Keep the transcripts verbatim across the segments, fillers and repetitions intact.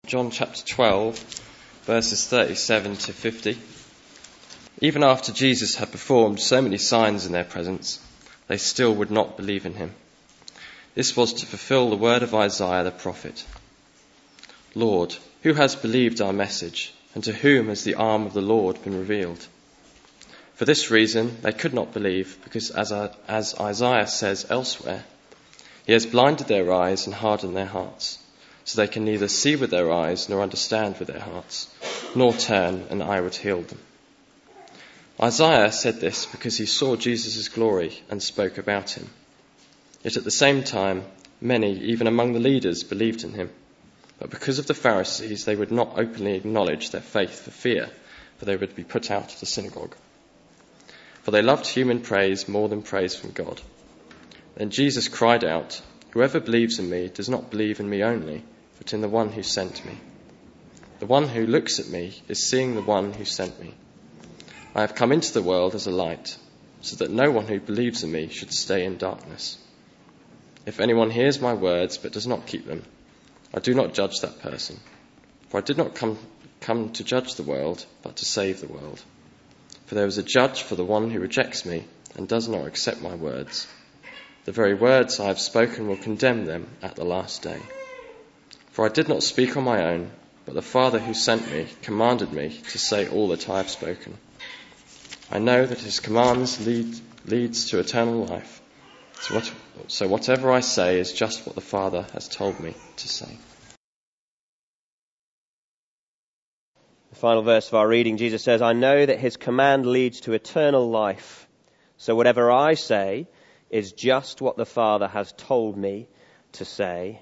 John chapter twelve, verses thirty-seven to fifty. Even after Jesus had performed so many signs in their presence, they still would not believe in him. This was to fulfill the word of Isaiah the prophet. Lord, who has believed our message, and to whom has the arm of the Lord been revealed? For this reason they could not believe, because as, as Isaiah says elsewhere, he has blinded their eyes and hardened their hearts, so they can neither see with their eyes nor understand with their hearts, nor turn, and I would heal them. Isaiah said this because he saw Jesus' glory and spoke about him. Yet at the same time, many, even among the leaders, believed in him. But because of the Pharisees, they would not openly acknowledge their faith for fear, for they would be put out of the synagogue. For they loved human praise more than praise from God. Then Jesus cried out, "Whoever believes in me does not believe in me only, but in the one who sent me. The one who looks at me is seeing the one who sent me. I have come into the world as a light, so that no one who believes in me should stay in darkness. If anyone hears my words but does not keep them, I do not judge that person. For I did not come, come to judge the world, but to save the world. For there is a judge for the one who rejects me and does not accept my words. The very words I have spoken will condemn them at the last day. For I did not speak on my own, but the Father who sent me commanded me to say all that I have spoken. I know that his commands lead, leads to eternal life. So, what, so whatever I say is just what the Father has told me to say." The final verse of our reading, Jesus says, "I know that his command leads to eternal life. So whatever I say is just what the Father has told me to say."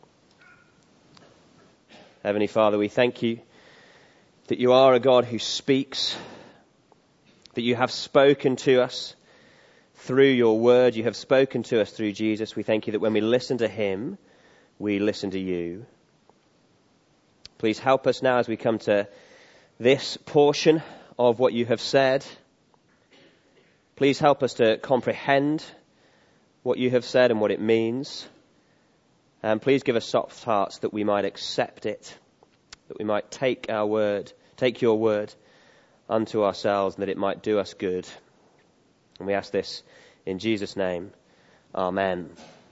Heavenly Father, we thank you that you are a God who speaks, that you have spoken to us through your word. You have spoken to us through Jesus. We thank you that when we listen to him, we listen to you. Please help us now as we come to this portion of what you have said. Please help us to comprehend what you have said and what it means. And please give us soft hearts that we might accept it, that we might take our word, take your word unto ourselves, and that it might do us good. And we ask this in Jesus' name. Amen.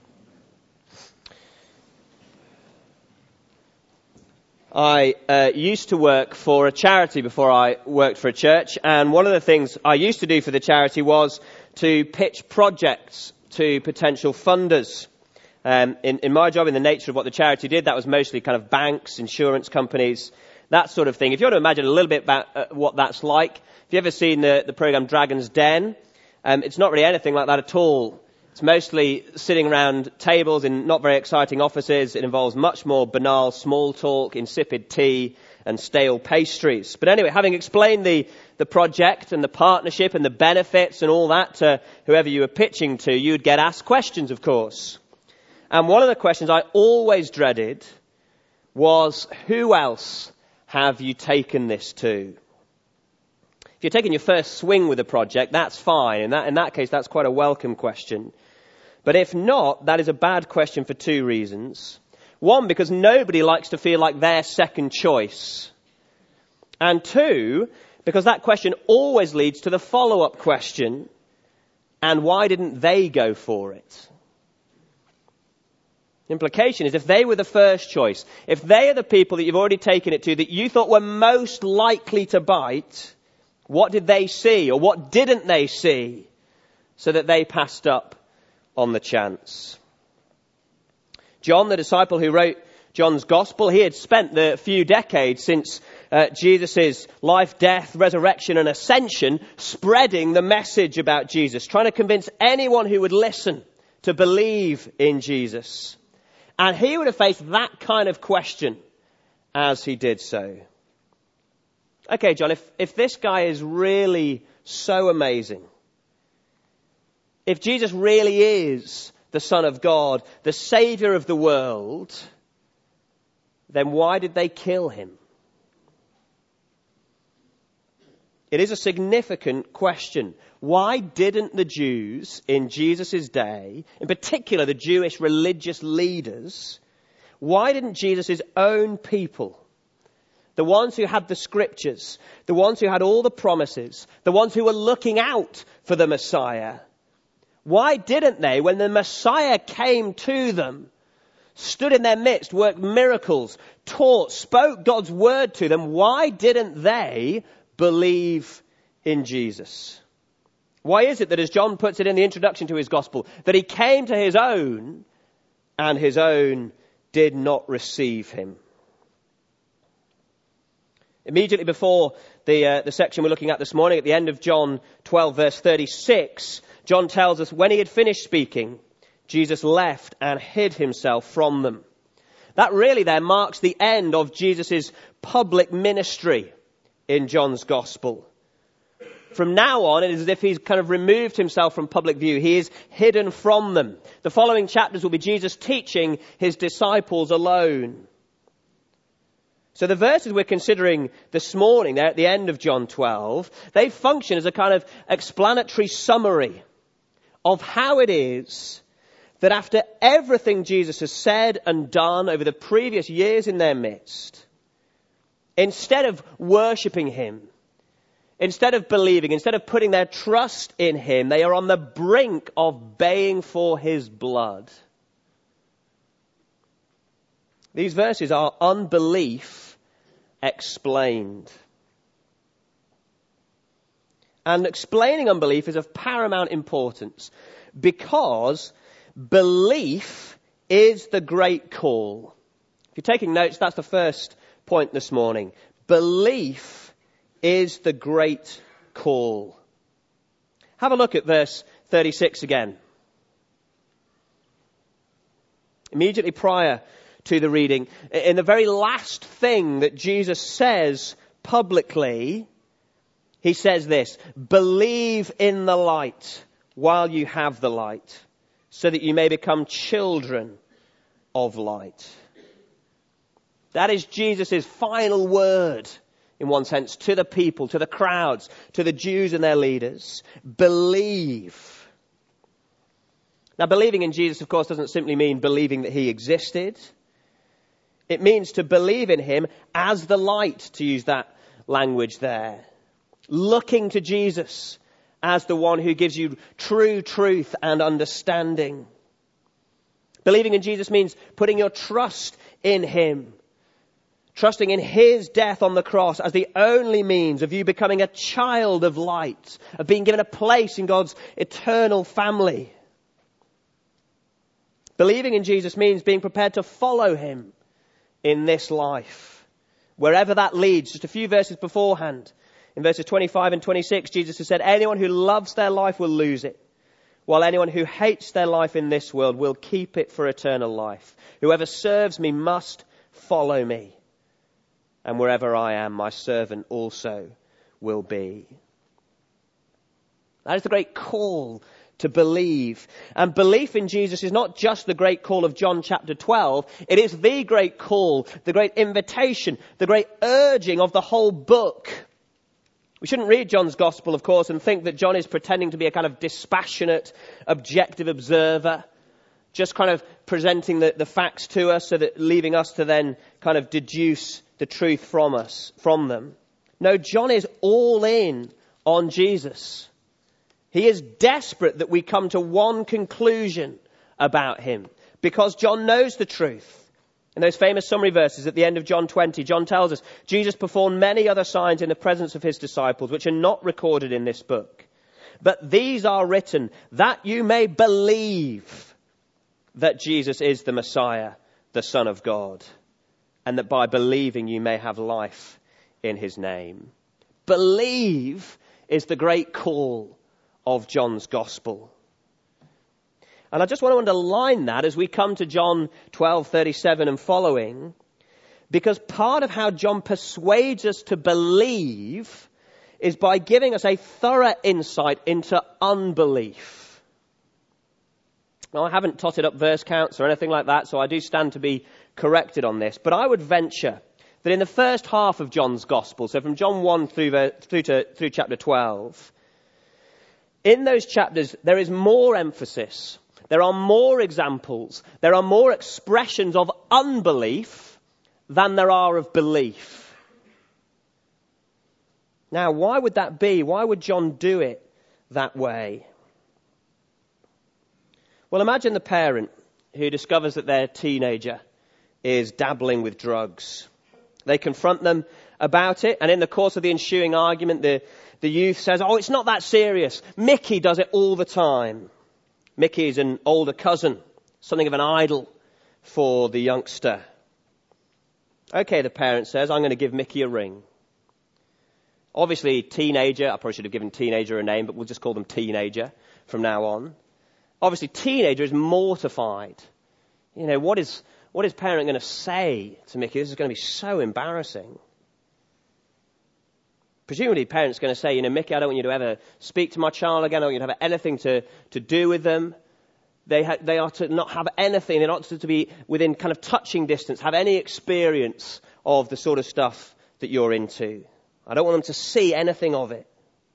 I uh, used to work for a charity before I worked for a church, and one of the things I used to do for the charity was to pitch projects to potential funders. Um, in, in my job, in the nature of what the charity did, that was mostly kind of banks, insurance companies, that sort of thing. If you want to imagine a little bit about uh, what that's like, if you've ever seen the, the program Dragon's Den, um, it's not really anything like that at all. It's mostly sitting around tables in not very exciting offices. It involves much more banal small talk, insipid tea, and stale pastries. But anyway, having explained the, the project and the partnership and the benefits and all that to whoever you were pitching to, you'd get asked questions, of course. And one of the questions I always dreaded was, who else have you taken this to? If you're taking your first swing with a project, that's fine. In that, in that case, that's quite a welcome question. But if not, that is a bad question for two reasons. One, because nobody likes to feel like they're second choice. And two, because that question always leads to the follow-up question, and why didn't they go for it? The implication is, if they were the first choice, if they are the people that you've already taken it to, that you thought were most likely to bite, what did they see, or what didn't they see, so that they passed up on the chance? John, the disciple who wrote John's Gospel, he had spent the few decades since uh, Jesus' life, death, resurrection and ascension spreading the message about Jesus, trying to convince anyone who would listen to believe in Jesus. And he would have faced that kind of question as he did so. Okay, John, if, if this guy is really so amazing, if Jesus really is the Son of God, the Saviour of the world, then why did they kill him? It is a significant question. Why didn't the Jews in Jesus' day, in particular the Jewish religious leaders, Why didn't Jesus' own people, the ones who had the scriptures, the ones who had all the promises, the ones who were looking out for the Messiah, why didn't they, when the Messiah came to them, stood in their midst, worked miracles, taught, spoke God's word to them, why didn't they believe in Jesus? Why is it that, as John puts it in the introduction to his gospel, that he came to his own and his own did not receive him? Immediately before the, uh, the section we're looking at this morning, at the end of John twelve, verse thirty-six, John tells us when he had finished speaking, Jesus left and hid himself from them. That really there marks the end of Jesus' public ministry in John's gospel. From now on, it is as if he's kind of removed himself from public view. He is hidden from them. The following chapters will be Jesus teaching his disciples alone. So the verses we're considering this morning, they're at the end of John twelve, they function as a kind of explanatory summary of how it is that after everything Jesus has said and done over the previous years in their midst, instead of worshipping him, instead of believing, instead of putting their trust in him, they are on the brink of baying for his blood. These verses are unbelief explained. And explaining unbelief is of paramount importance because belief is the great call. If you're taking notes, that's the first point this morning. Belief is the great call. Have a look at verse thirty-six again. Immediately prior to the reading, in the very last thing that Jesus says publicly, he says this: believe in the light while you have the light, so that you may become children of light. That is Jesus' final word, in one sense, to the people, to the crowds, to the Jews and their leaders. Believe. Now, believing in Jesus, of course, doesn't simply mean believing that he existed. It means to believe in him as the light, to use that language there. Looking to Jesus as the one who gives you true truth and understanding. Believing in Jesus means putting your trust in him. Trusting in his death on the cross as the only means of you becoming a child of light, of being given a place in God's eternal family. Believing in Jesus means being prepared to follow him in this life, wherever that leads. Just a few verses beforehand, in verses twenty-five and twenty-six, Jesus has said, anyone who loves their life will lose it, while anyone who hates their life in this world will keep it for eternal life. Whoever serves me must follow me, and wherever I am, my servant also will be. That is the great call to believe. And belief in Jesus is not just the great call of John chapter twelve. It is the great call, the great invitation, the great urging of the whole book. We shouldn't read John's gospel, of course, and think that John is pretending to be a kind of dispassionate, objective observer, just kind of presenting the, the facts to us, so that leaving us to then kind of deduce the truth from us, from them. No, John is all in on Jesus. He is desperate that we come to one conclusion about him, because John knows the truth. In those famous summary verses at the end of John twenty, John tells us Jesus performed many other signs in the presence of his disciples, which are not recorded in this book. But these are written that you may believe that Jesus is the Messiah, the Son of God, and that by believing you may have life in his name. Believe is the great call of John's gospel. And I just want to underline that as we come to John twelve thirty-seven and following, because part of how John persuades us to believe is by giving us a thorough insight into unbelief. Now, I haven't totted up verse counts or anything like that, so I do stand to be corrected on this. But I would venture that in the first half of John's gospel, so from John one through, through, to, through chapter twelve, in those chapters there is more emphasis, there are more examples, there are more expressions of unbelief than there are of belief. Now, why would that be? Why would John do it that way? Well, imagine the parent who discovers that their teenager is dabbling with drugs. They confront them about it, and in the course of the ensuing argument, the, the youth says, oh, it's not that serious. Mickey does it all the time. Mickey is an older cousin, something of an idol for the youngster. Okay, the parent says, I'm going to give Mickey a ring. Obviously, teenager, I probably should have given teenager a name, but we'll just call them teenager from now on. Obviously, teenager is mortified. You know, what is, what is parent going to say to Mickey? This is going to be so embarrassing. Presumably, parents are going to say, you know, Mickey, I don't want you to ever speak to my child again. I don't want you to have anything to, to do with them. They, ha- they are to not have anything. They're not to, to be within kind of touching distance, have any experience of the sort of stuff that you're into. I don't want them to see anything of it.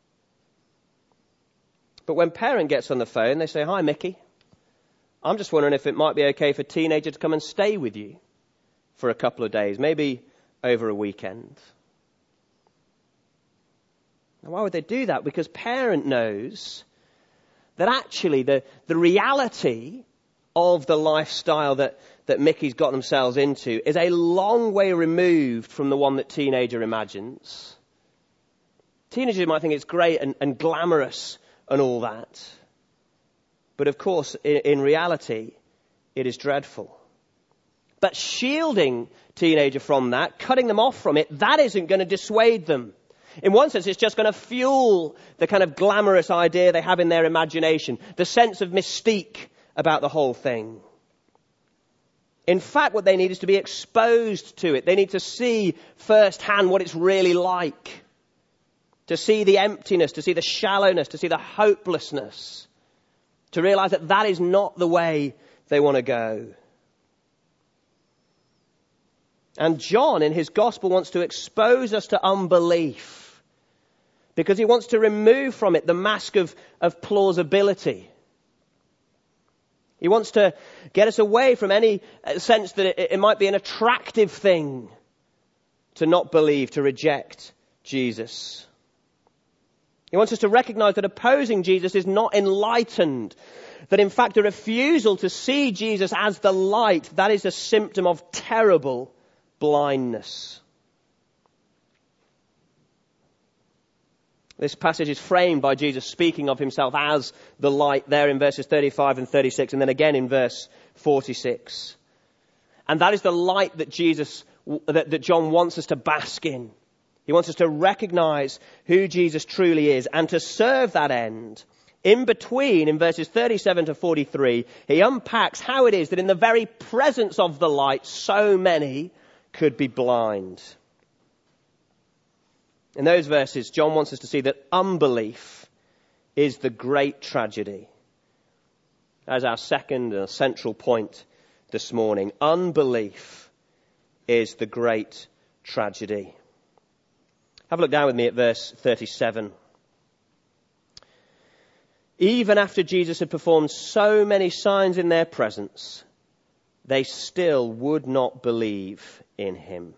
But when parent gets on the phone, they say, hi, Mickey. I'm just wondering if it might be okay for teenager to come and stay with you for a couple of days, maybe over a weekend. Now, why would they do that? Because parent knows that actually the, the reality of the lifestyle that, that Mickey's got themselves into is a long way removed from the one that teenager imagines. Teenagers might think it's great and, and glamorous and all that. But of course, in, in reality, it is dreadful. But shielding teenager from that, cutting them off from it, that isn't going to dissuade them. In one sense, it's just going to fuel the kind of glamorous idea they have in their imagination, the sense of mystique about the whole thing. In fact, what they need is to be exposed to it. They need to see firsthand what it's really like. To see the emptiness, to see the shallowness, to see the hopelessness. To realize that that is not the way they want to go. And John, in his gospel, wants to expose us to unbelief. Because he wants to remove from it the mask of, of plausibility. He wants to get us away from any sense that it, it might be an attractive thing to not believe, to reject Jesus. He wants us to recognize that opposing Jesus is not enlightened. That in fact a refusal to see Jesus as the light, that is a symptom of terrible blindness. This passage is framed by Jesus speaking of himself as the light there in verses thirty-five and thirty-six, and then again in verse forty-six. And that is the light that Jesus, that, that John wants us to bask in. He wants us to recognize who Jesus truly is, and to serve that end. In between, in verses thirty-seven to forty-three, he unpacks how it is that in the very presence of the light, so many could be blind. In those verses, John wants us to see that unbelief is the great tragedy. As our second and central point this morning, unbelief is the great tragedy. Have a look down with me at verse thirty-seven. Even after Jesus had performed so many signs in their presence, they still would not believe in him.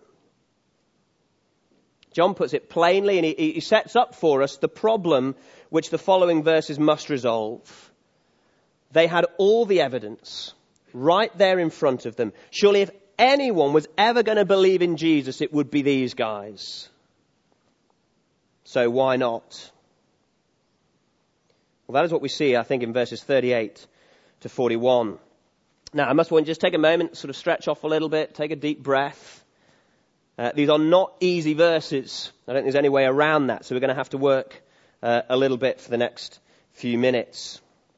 John puts it plainly, and he, he sets up for us the problem which the following verses must resolve. They had all the evidence right there in front of them. Surely if anyone was ever going to believe in Jesus, it would be these guys. So why not? Well, that is what we see, I think, in verses thirty-eight to forty-one. Now, I must want to just take a moment, sort of stretch off a little bit, take a deep breath. Uh, these are not easy verses. I don't think there's any way around that, so we're going to have to work uh, a little bit for the next few minutes.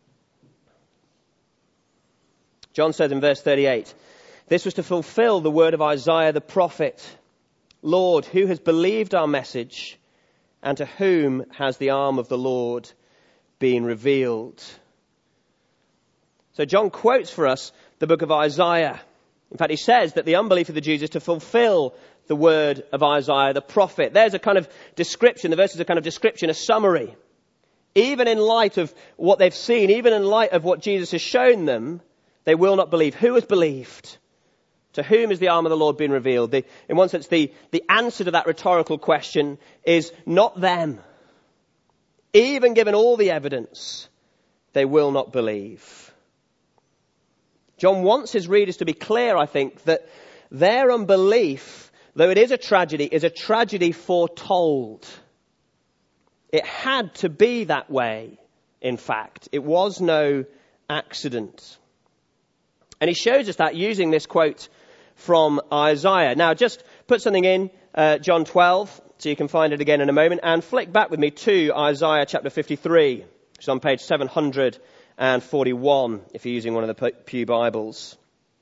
John says in verse thirty-eight, this was to fulfill the word of Isaiah the prophet. Lord, who has believed our message, and to whom has the arm of the Lord been revealed? So John quotes for us the book of Isaiah. In fact, he says that the unbelief of the Jews is to fulfill the word of Isaiah the prophet. There's a kind of description, the verse is a kind of description, a summary. Even in light of what they've seen, even in light of what Jesus has shown them, they will not believe. Who has believed? To whom has the arm of the Lord been revealed? The, in one sense, the, the answer to that rhetorical question is not them. Even given all the evidence, they will not believe. John wants his readers to be clear, I think, that their unbelief, though it is a tragedy, is a tragedy foretold. It had to be that way, in fact. It was no accident. And he shows us that using this quote from Isaiah. Now, just put something in uh, John twelve, so you can find it again in a moment, and flick back with me to Isaiah chapter fifty-three, which is on page seven hundred forty-one, if you're using one of the Pew Bibles.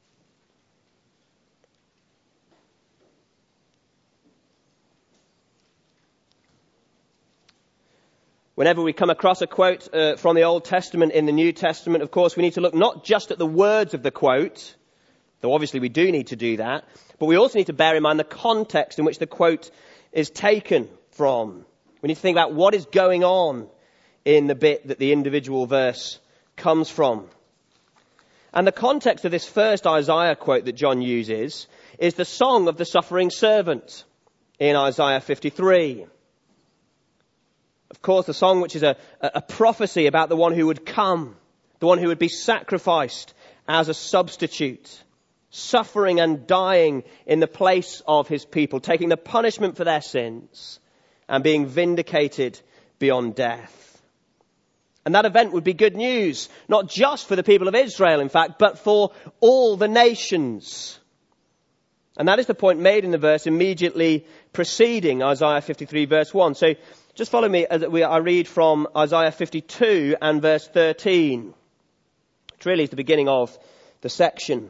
Whenever we come across a quote uh, from the Old Testament in the New Testament, of course, we need to look not just at the words of the quote, though obviously we do need to do that, but we also need to bear in mind the context in which the quote is taken from. We need to think about what is going on in the bit that the individual verse comes from. And the context of this first Isaiah quote that John uses is the song of the suffering servant in Isaiah fifty-three. Of course, the song which is a, a prophecy about the one who would come, the one who would be sacrificed as a substitute, suffering and dying in the place of his people, taking the punishment for their sins and being vindicated beyond death. And that event would be good news, not just for the people of Israel, in fact, but for all the nations. And that is the point made in the verse immediately preceding Isaiah fifty-three, verse one. So just follow me as we, I read from Isaiah fifty-two and verse thirteen, which really is the beginning of the section.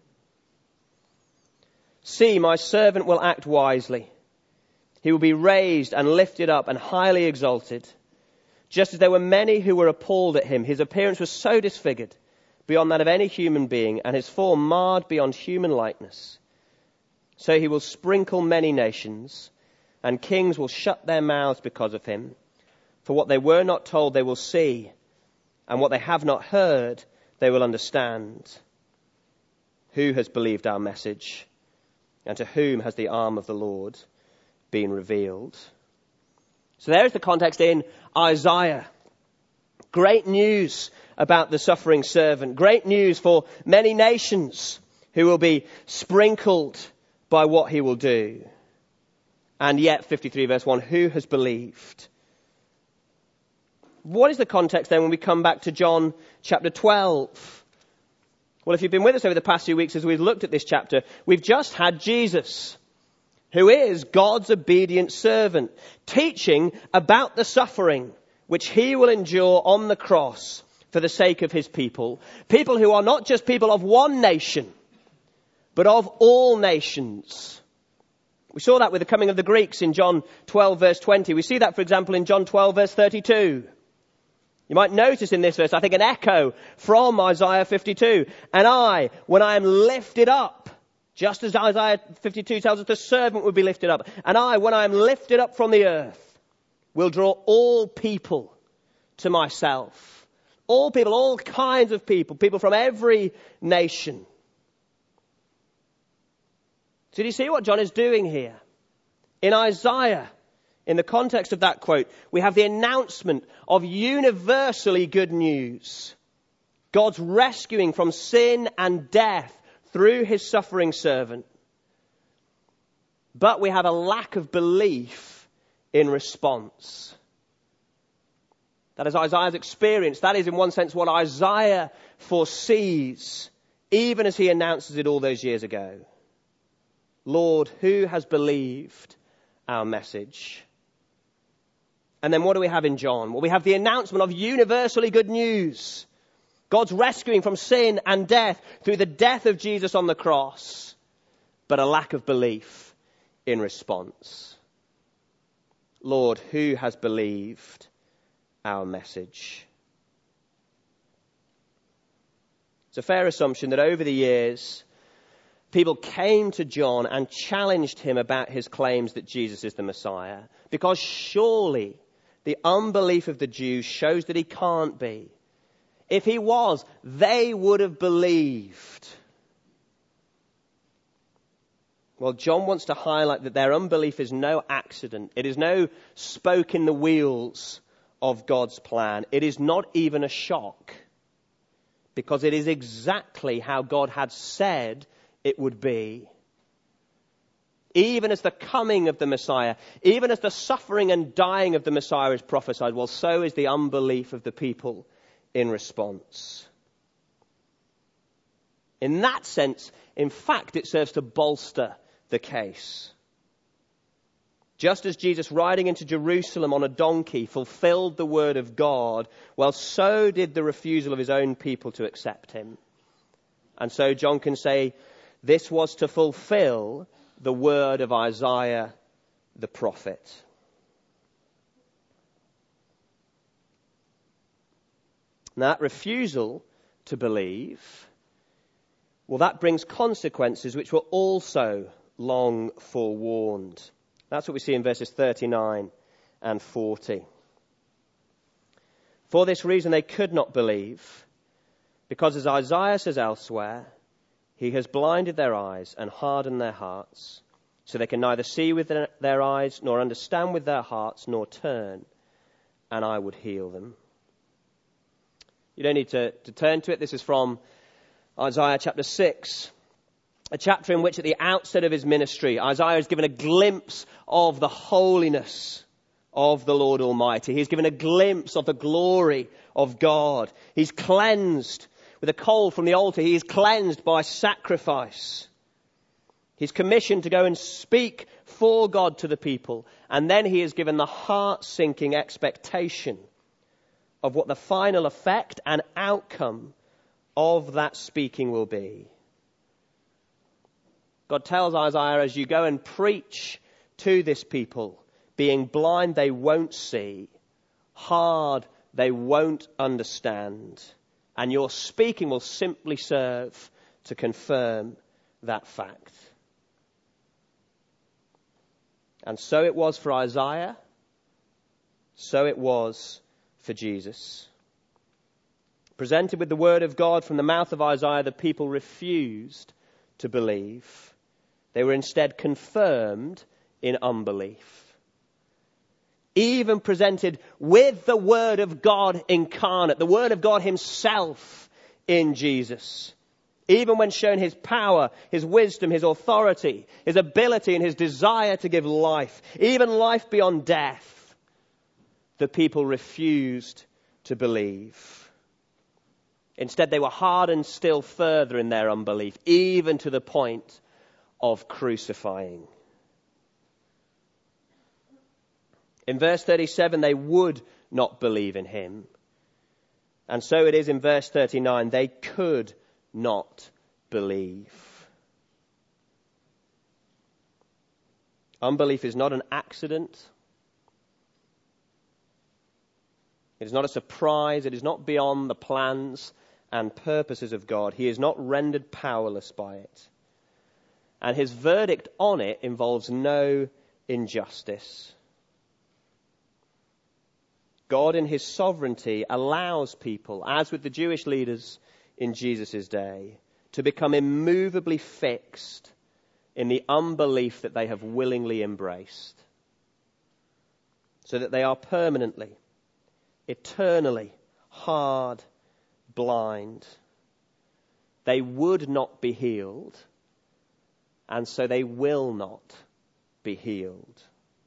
See, my servant will act wisely. He will be raised and lifted up and highly exalted. Just as there were many who were appalled at him, his appearance was so disfigured beyond that of any human being, and his form marred beyond human likeness. So he will sprinkle many nations, and kings will shut their mouths because of him. For what they were not told they will see, and what they have not heard they will understand. Who has believed our message? And to whom has the arm of the Lord been revealed? So there's the context in Isaiah. Great news about the suffering servant. Great news for many nations who will be sprinkled by what he will do. And yet, fifty-three verse one, who has believed? What is the context then when we come back to John chapter twelve? Well, if you've been with us over the past few weeks as we've looked at this chapter, we've just had Jesus, who is God's obedient servant, teaching about the suffering which he will endure on the cross for the sake of his people. People who are not just people of one nation, but of all nations. We saw that with the coming of the Greeks in John twelve verse twenty. We see that, for example, in John twelve verse thirty-two. You might notice in this verse, I think, an echo from Isaiah fifty-two. And I, when I am lifted up, just as Isaiah fifty-two tells us the servant would be lifted up. And I, when I am lifted up from the earth, will draw all people to myself. All people, all kinds of people, people from every nation. So do you see what John is doing here? In Isaiah, in the context of that quote, we have the announcement of universally good news. God's rescuing from sin and death through his suffering servant. But we have a lack of belief in response. That is Isaiah's experience. That is, in one sense, what Isaiah foresees, even as he announces it all those years ago. Lord, who has believed our message? And then what do we have in John? Well, we have the announcement of universally good news. God's rescuing from sin and death through the death of Jesus on the cross, but a lack of belief in response. Lord, who has believed our message? It's a fair assumption that over the years, people came to John and challenged him about his claims that Jesus is the Messiah, because surely The unbelief of the Jews shows that he can't be. If he was, they would have believed. Well, John wants to highlight that their unbelief is no accident. It is no spoke in the wheels of God's plan. It is not even a shock, because it is exactly how God had said it would be. Even as the coming of the Messiah, even as the suffering and dying of the Messiah is prophesied, well, so is the unbelief of the people in response. In that sense, in fact, it serves to bolster the case. Just as Jesus riding into Jerusalem on a donkey fulfilled the word of God, well, so did the refusal of his own people to accept him. And so John can say, this was to fulfill the word of Isaiah the prophet. Now, that refusal to believe, well, that brings consequences which were also long forewarned. That's what we see in verses thirty-nine and forty. For this reason they could not believe, because as Isaiah says elsewhere, he has blinded their eyes and hardened their hearts, so they can neither see with their eyes, nor understand with their hearts, nor turn, and I would heal them. You don't need to, to turn to it. This is from Isaiah chapter six. A chapter in which at the outset of his ministry, Isaiah is given a glimpse of the holiness of the Lord Almighty. He's given a glimpse of the glory of God. He's cleansed with a coal from the altar. He is cleansed by sacrifice. He's commissioned to go and speak for God to the people. And then he is given the heart-sinking expectation of what the final effect and outcome of that speaking will be. God tells Isaiah, as you go and preach to this people, being blind they won't see, hard they won't understand, and your speaking will simply serve to confirm that fact. And so it was for Isaiah, so it was for Jesus. Presented with the word of God from the mouth of Isaiah, the people refused to believe. They were instead confirmed in unbelief. Even presented with the word of God incarnate, the word of God himself in Jesus. Even when shown his power, his wisdom, his authority, his ability and his desire to give life, even life beyond death, the people refused to believe. Instead, they were hardened still further in their unbelief, even to the point of crucifying. In verse thirty-seven, they would not believe in him. And so it is in verse thirty-nine, they could not believe. Unbelief is not an accident. It is not a surprise. It is not beyond the plans and purposes of God. He is not rendered powerless by it. And his verdict on it involves no injustice. God in his sovereignty allows people, as with the Jewish leaders in Jesus' day, to become immovably fixed in the unbelief that they have willingly embraced. So that they are permanently, eternally, hard, blind. They would not be healed. And so they will not be healed.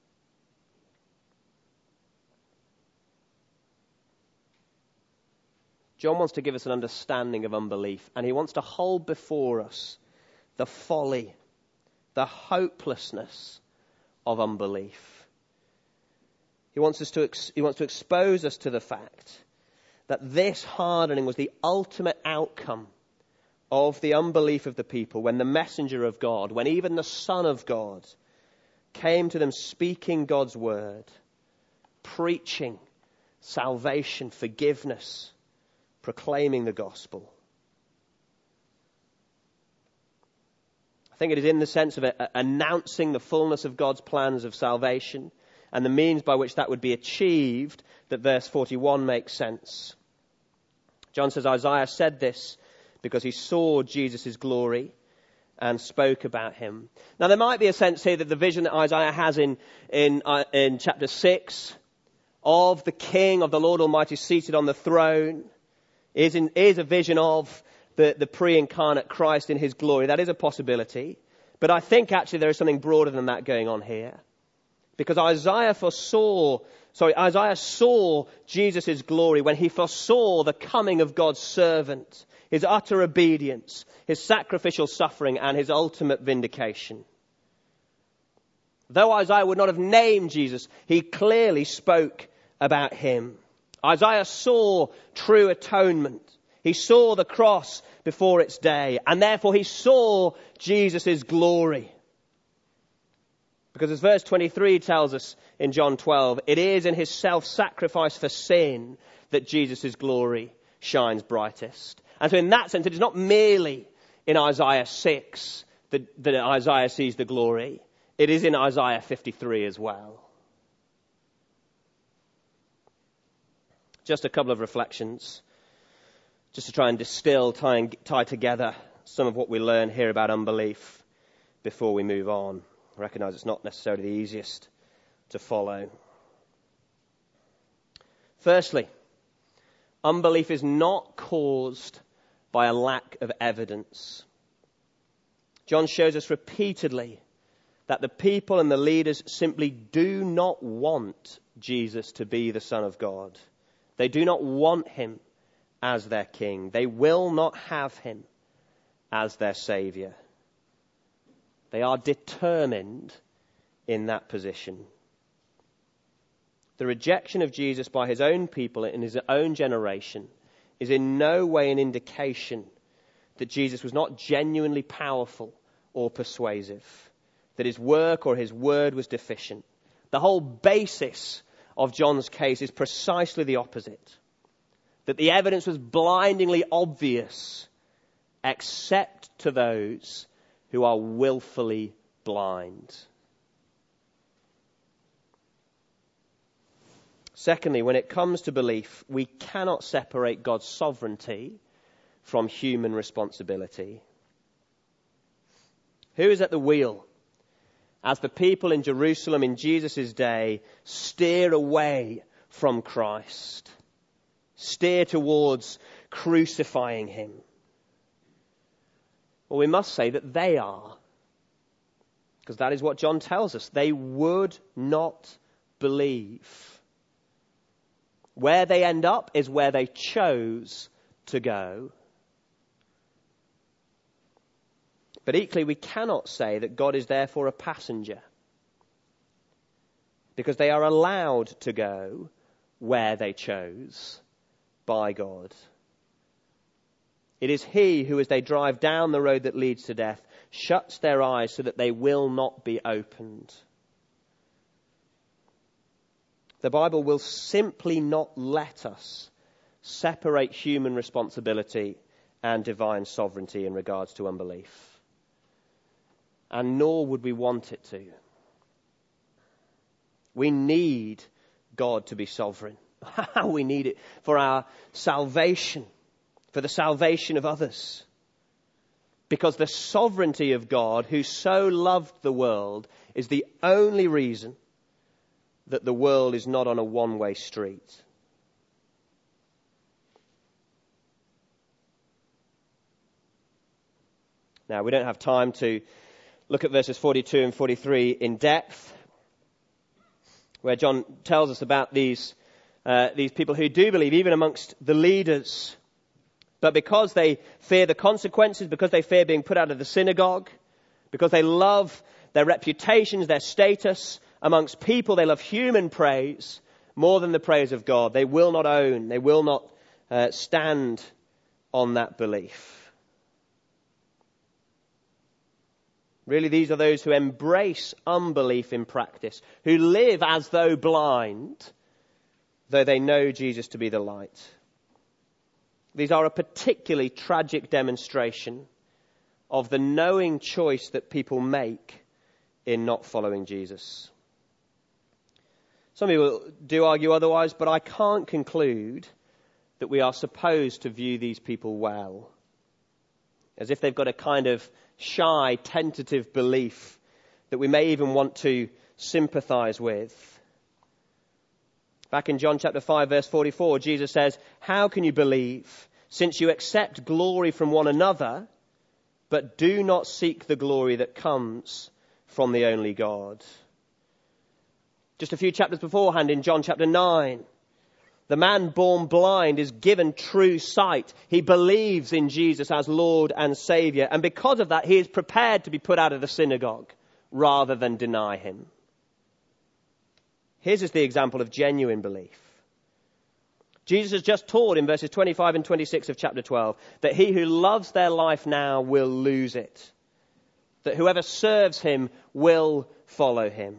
John wants to give us an understanding of unbelief, and he wants to hold before us the folly, the hopelessness of unbelief. He wants us to ex- he wants to expose us to the fact that this hardening was the ultimate outcome of the unbelief of the people when the messenger of God, when even the Son of God came to them speaking God's word, preaching salvation, forgiveness, proclaiming the gospel. I think it is in the sense of a, a, announcing the fullness of God's plans of salvation. and the means by which that would be achieved that verse forty-one makes sense. John says Isaiah said this because he saw Jesus' glory and spoke about him. Now there might be a sense here that the vision that Isaiah has in, in, uh, in chapter six of the King, of the Lord Almighty seated on the throne is, in, is a vision of the, the pre-incarnate Christ in his glory. That is a possibility. But I think actually there is something broader than that going on here. Because Isaiah foresaw, sorry, Isaiah saw Jesus' glory when he foresaw the coming of God's servant, his utter obedience, his sacrificial suffering, and his ultimate vindication. Though Isaiah would not have named Jesus, he clearly spoke about him. Isaiah saw true atonement. He saw the cross before its day, and therefore he saw Jesus' glory. Because as verse twenty-three tells us in John twelve, it is in his self-sacrifice for sin that Jesus' glory shines brightest. And so in that sense, it is not merely in Isaiah six that, that Isaiah sees the glory. It is in Isaiah fifty-three as well. Just a couple of reflections, just to try and distill, tie, and, tie together some of what we learn here about unbelief before we move on. I recognise it's not necessarily the easiest to follow. Firstly, unbelief is not caused by a lack of evidence. John shows us repeatedly that the people and the leaders simply do not want Jesus to be the Son of God. They do not want him as their king. They will not have him as their saviour. They are determined in that position. The rejection of Jesus by his own people in his own generation is in no way an indication that Jesus was not genuinely powerful or persuasive, that his work or his word was deficient. The whole basis of John's case is precisely the opposite, that the evidence was blindingly obvious except to those who are willfully blind. Secondly, when it comes to belief, we cannot separate God's sovereignty from human responsibility. Who is at the wheel as the people in Jerusalem in Jesus' day steer away from Christ, steer towards crucifying him? Well, we must say that they are, because that is what John tells us. They would not believe. Where they end up is where they chose to go. But equally, we cannot say that God is therefore a passenger, because they are allowed to go where they chose by God. It is he who, as they drive down the road that leads to death, shuts their eyes so that they will not be opened. The Bible will simply not let us separate human responsibility and divine sovereignty in regards to unbelief. And nor would we want it to. We need God to be sovereign. We need it for our salvation, for the salvation of others. Because the sovereignty of God, who so loved the world, is the only reason that the world is not on a one-way street. Now, we don't have time to look at verses forty-two and forty-three in depth, where John tells us about these, uh, these people who do believe, even amongst the leaders. But because they fear the consequences, because they fear being put out of the synagogue, because they love their reputations, their status amongst people, they love human praise more than the praise of God. They will not own, they will not uh, stand on that belief. Really, these are those who embrace unbelief in practice, who live as though blind, though they know Jesus to be the light. These are a particularly tragic demonstration of the knowing choice that people make in not following Jesus. Some people do argue otherwise, but I can't conclude that we are supposed to view these people well, as if they've got a kind of shy, tentative belief that we may even want to sympathize with. Back in John chapter five, verse forty-four, Jesus says, "How can you believe, since you accept glory from one another, but do not seek the glory that comes from the only God?" Just a few chapters beforehand, in John chapter nine, the man born blind is given true sight. He believes in Jesus as Lord and Saviour, and because of that, he is prepared to be put out of the synagogue rather than deny him. His is the example of genuine belief. Jesus has just taught in verses twenty-five and twenty-six of chapter twelve that he who loves their life now will lose it, that whoever serves him will follow him.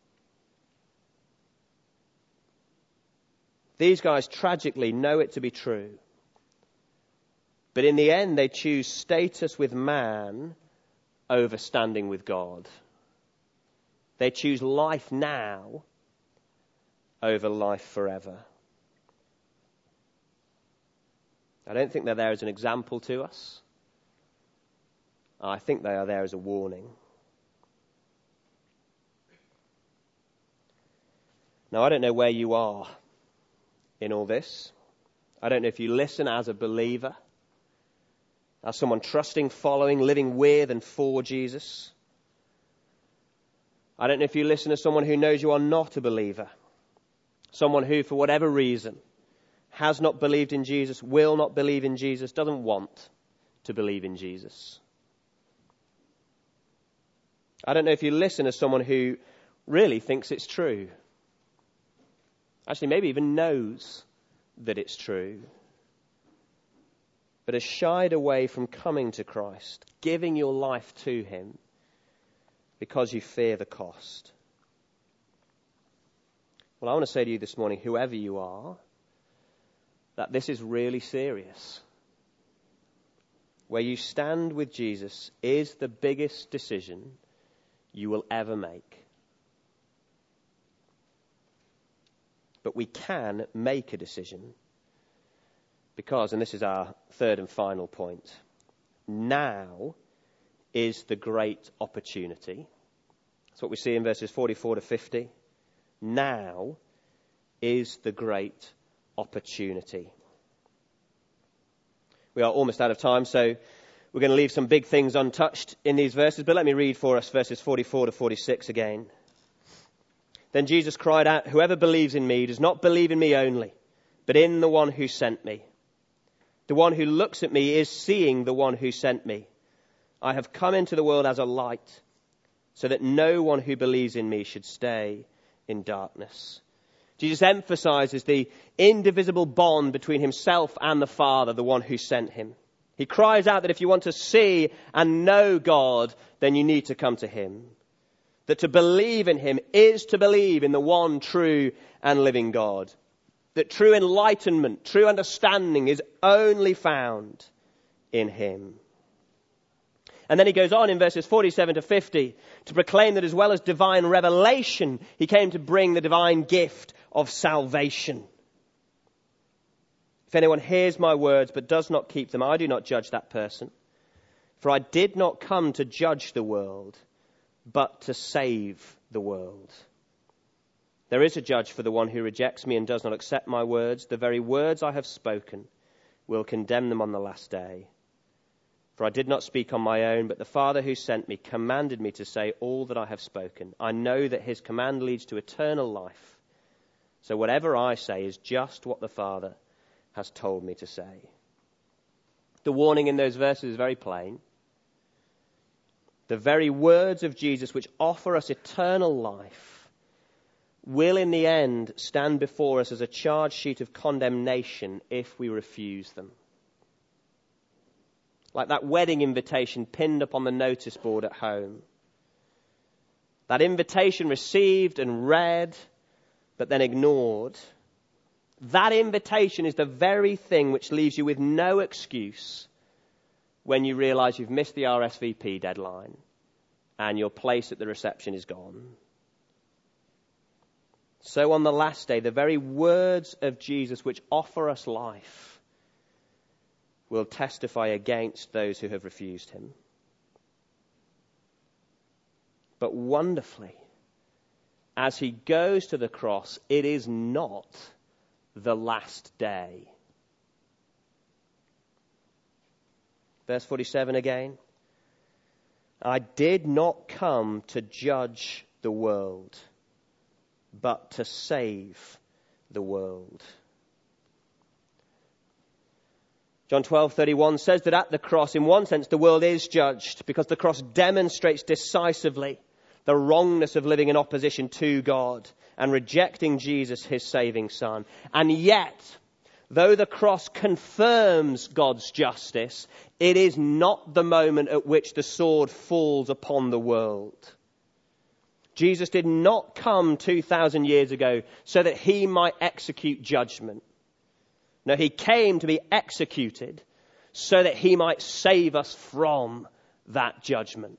These guys tragically know it to be true. But in the end, they choose status with man over standing with God. They choose life now over life forever. I don't think they're there as an example to us. I think they are there as a warning. Now, I don't know where you are in all this. I don't know if you listen as a believer, as someone trusting, following, living with and for Jesus. I don't know if you listen as someone who knows you are not a believer, someone who, for whatever reason, has not believed in Jesus, will not believe in Jesus, doesn't want to believe in Jesus. I don't know if you listen as someone who really thinks it's true. Actually, maybe even knows that it's true, but has shied away from coming to Christ, giving your life to him because you fear the cost. Well, I want to say to you this morning, whoever you are, that this is really serious. Where you stand with Jesus is the biggest decision you will ever make. But we can make a decision because, and this is our third and final point, now is the great opportunity. That's what we see in verses forty-four to fifty. Now is the great opportunity. We are almost out of time, so we're going to leave some big things untouched in these verses, but let me read for us verses forty-four to forty-six again. Then Jesus cried out, "Whoever believes in me does not believe in me only, but in the one who sent me. The one who looks at me is seeing the one who sent me. I have come into the world as a light, so that no one who believes in me should stay in darkness." Jesus emphasizes the indivisible bond between himself and the Father, the one who sent him. He cries out that if you want to see and know God, then you need to come to him. That to believe in him is to believe in the one true and living God. That true enlightenment, true understanding is only found in him. And then he goes on in verses forty-seven to fifty to proclaim that as well as divine revelation, he came to bring the divine gift of salvation. If anyone hears my words but does not keep them, I do not judge that person. For I did not come to judge the world, but to save the world. There is a judge for the one who rejects me and does not accept my words. The very words I have spoken will condemn them on the last day. For I did not speak on my own, but the Father who sent me commanded me to say all that I have spoken. I know that his command leads to eternal life. So whatever I say is just what the Father has told me to say. The warning in those verses is very plain. The very words of Jesus which offer us eternal life will in the end stand before us as a charge sheet of condemnation if we refuse them. Like that wedding invitation pinned up on the notice board at home. That invitation received and read, but then ignored. That invitation is the very thing which leaves you with no excuse when you realise you've missed the R S V P deadline and your place at the reception is gone. So on the last day, the very words of Jesus which offer us life will testify against those who have refused him. But wonderfully, as he goes to the cross, it is not the last day. Verse forty-seven again. I did not come to judge the world, but to save the world. John twelve thirty-one says that at the cross, in one sense, the world is judged because the cross demonstrates decisively the wrongness of living in opposition to God and rejecting Jesus, his saving Son. And yet, though the cross confirms God's justice, it is not the moment at which the sword falls upon the world. Jesus did not come two thousand years ago so that he might execute judgment. No, he came to be executed so that he might save us from that judgment.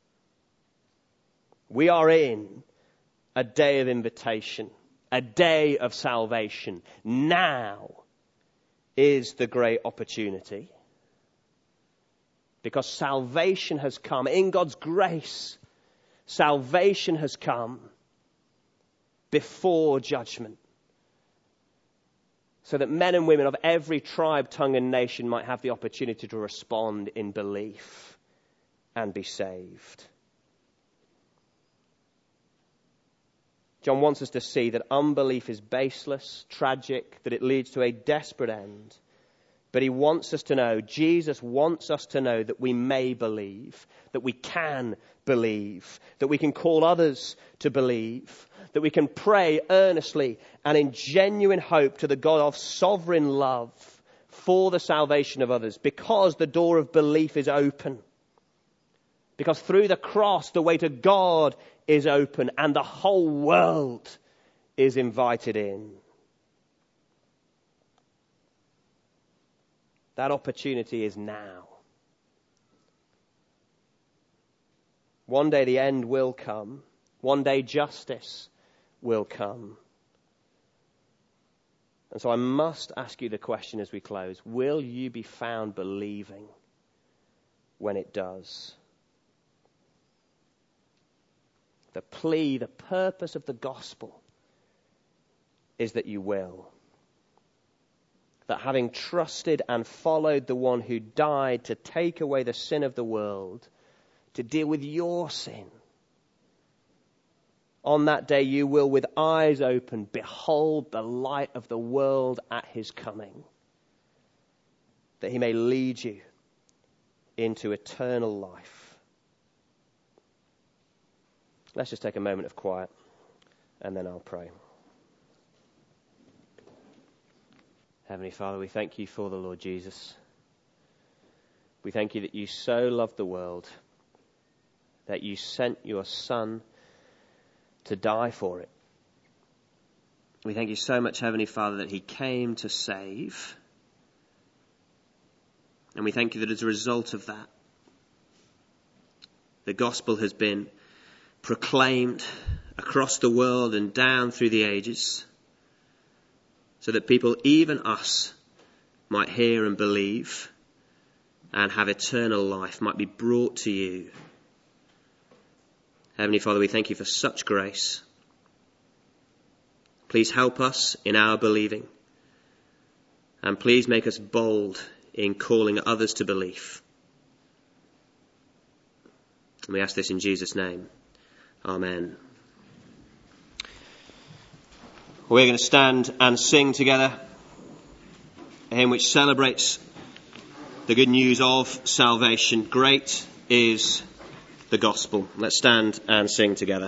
We are in a day of invitation, a day of salvation. Now is the great opportunity. Because salvation has come. In God's grace, salvation has come before judgment. So that men and women of every tribe, tongue and nation might have the opportunity to respond in belief and be saved. John wants us to see that unbelief is baseless, tragic, that it leads to a desperate end. But he wants us to know, Jesus wants us to know that we may believe, that we can believe, that we can call others to believe, that we can pray earnestly and in genuine hope to the God of sovereign love for the salvation of others, because the door of belief is open. Because through the cross, the way to God is open and the whole world is invited in. That opportunity is now. One day the end will come. One day justice will come. And so I must ask you the question as we close. Will you be found believing when it does? The plea, the purpose of the gospel is that you will. That having trusted and followed the one who died to take away the sin of the world, to deal with your sin, on that day you will, with eyes open, behold the light of the world at his coming, that he may lead you into eternal life. Let's just take a moment of quiet and then I'll pray. Heavenly Father, we thank you for the Lord Jesus. We thank you that you so loved the world, that you sent your Son to die for it. We thank you so much, Heavenly Father, that he came to save. And we thank you that as a result of that, the gospel has been proclaimed across the world and down through the ages, so that people, even us, might hear and believe and have eternal life, might be brought to you. Heavenly Father, we thank you for such grace. Please help us in our believing, and please make us bold in calling others to belief. And we ask this in Jesus' name. Amen. We're going to stand and sing together a hymn which celebrates the good news of salvation. Great is the gospel. Let's stand and sing together.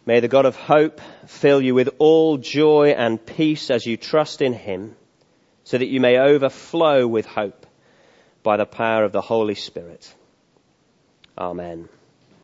May the God of hope fill you with all joy and peace as you trust in him, so that you may overflow with hope by the power of the Holy Spirit. Amen.